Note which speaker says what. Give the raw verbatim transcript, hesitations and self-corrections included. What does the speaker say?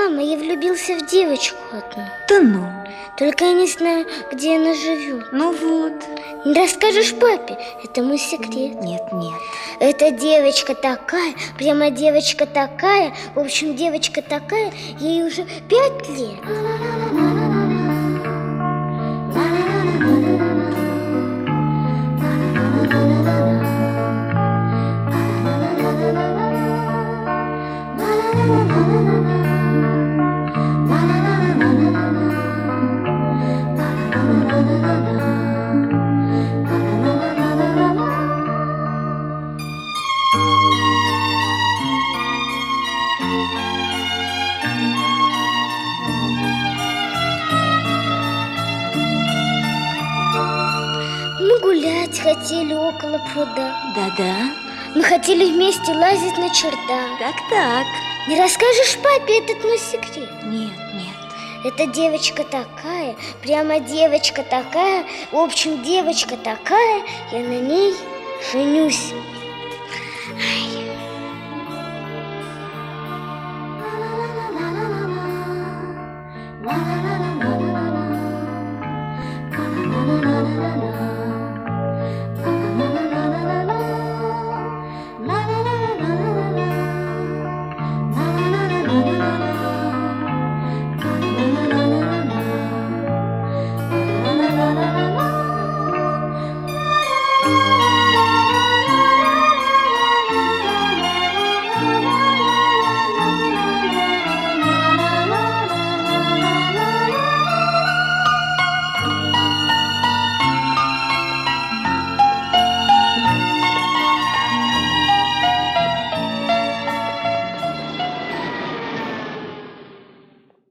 Speaker 1: Мама, я влюбился в девочку одну.
Speaker 2: Да ну.
Speaker 1: Только я не знаю, где она живет.
Speaker 2: Ну вот.
Speaker 1: Не расскажешь папе? Это мой секрет.
Speaker 2: Нет, нет.
Speaker 1: Эта девочка такая, прямо девочка такая. В общем, девочка такая, ей уже пять лет. Мы гулять хотели около пруда.
Speaker 2: Да-да.
Speaker 1: Мы хотели вместе лазить на чердак.
Speaker 2: Так-так.
Speaker 1: Не расскажешь папе этот мой секрет?
Speaker 2: Нет, нет.
Speaker 1: Эта девочка такая, прямо девочка такая. В общем, девочка такая, я на ней женюсь.